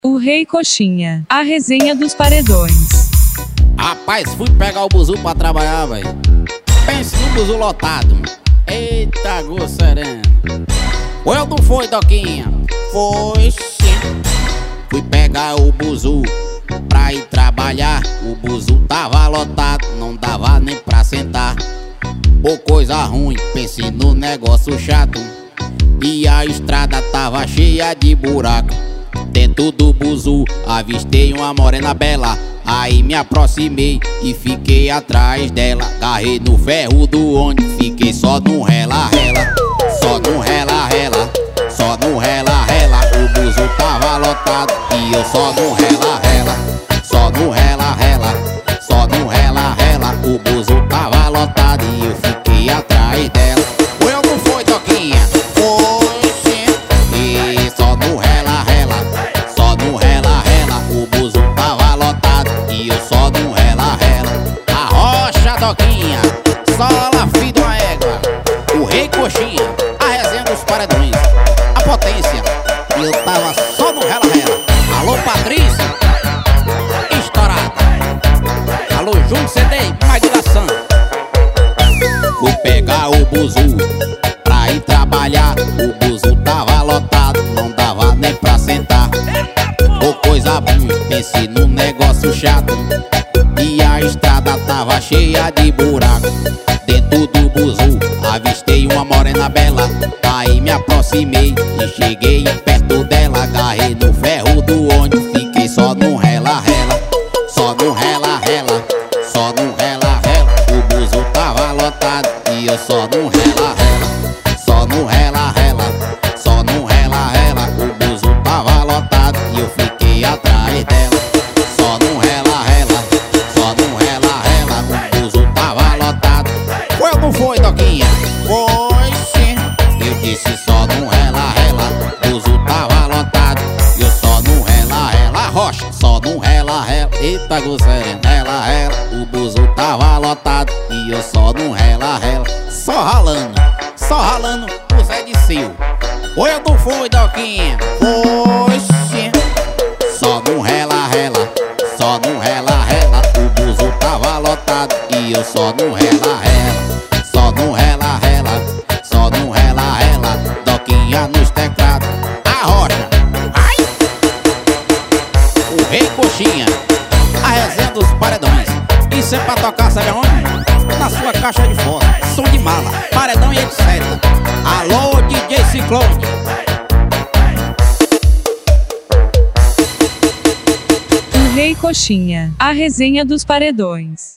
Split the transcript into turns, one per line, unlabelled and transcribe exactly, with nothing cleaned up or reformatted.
O Rei Coxinha, a resenha dos paredões.
Rapaz, fui pegar o buzu pra trabalhar, velho. Pense no buzu lotado. Eita, go sereno. Foi ou não foi, Doquinha? Foi sim. Fui pegar o buzu pra ir trabalhar. O buzu tava lotado, não dava nem pra sentar. Pô, coisa ruim, pense no negócio chato. E a estrada tava cheia de buraco. Dentro do buzu avistei uma morena bela. Aí me aproximei e fiquei atrás dela. Agarrei no ferro do ônibus, fiquei só no rela-rela. Só no rela-rela, só no rela-rela. O buzu tava lotado e eu só no rela-rela. Só no rela-rela, só no rela-rela. O buzu tava lotado e eu fiquei atrás dela. Foi ou não foi, Doquinha? Foi sim. E só no rela-rela, só no rela-rela. O buzu tava lotado e eu só no rela-rela. A rocha, Doquinha, sola, filho de uma égua. O Rei Coxinha, a resenha dos paredões. A potência, e eu tava só no rela-rela. Alô, Patrícia, estourada. Alô, Júnior C D, Magdilação. Fui pegar o buzu pra ir trabalhar. O buzu tava lotado, não dava nem pra sentar. Ô, coisa ruim, pense num negócio chato. E a estrada tava cheia de buraco. Dentro do buzu avistei uma morena bela. Aí me aproximei e cheguei perto dela. Agarrei no ferro do ônibus, fiquei só no rela-rela. Só no rela-rela, só no rela-rela. O buzu tava lotado e eu só no rela-rela. Só no rela-rela, só no rela-rela. O buzu tava lotado e eu fiquei atrás dela. Só no rela-rela, só no rela-rela. O buzu tava lotado. Foi ou não foi, Doquinha? Foi sim. Eu disse só no rela-rela. O buzu tava lotado e eu só no rela-rela. Rocha, só no rela-rela. Eita, gozerena, rela-rela. O buzu tava lotado e eu só no rela-rela. Só ralando, só ralando o Zé de Sil. Foi ou não foi, Doquinha? Foi sim. Só no rela-rela, só no rela-rela. O buzu tava lotado e eu só no rela-rela. Só no rela-rela, só no rela-rela. Doquinha nos teclados. A rocha, ai! O Rei Coxinha, a resenha dos paredões. Isso é pra tocar, sabe aonde? Na sua caixa de foto, som de mala, paredão e etcétera. Alô, D J Ciclone.
O Rei Coxinha, a resenha dos paredões.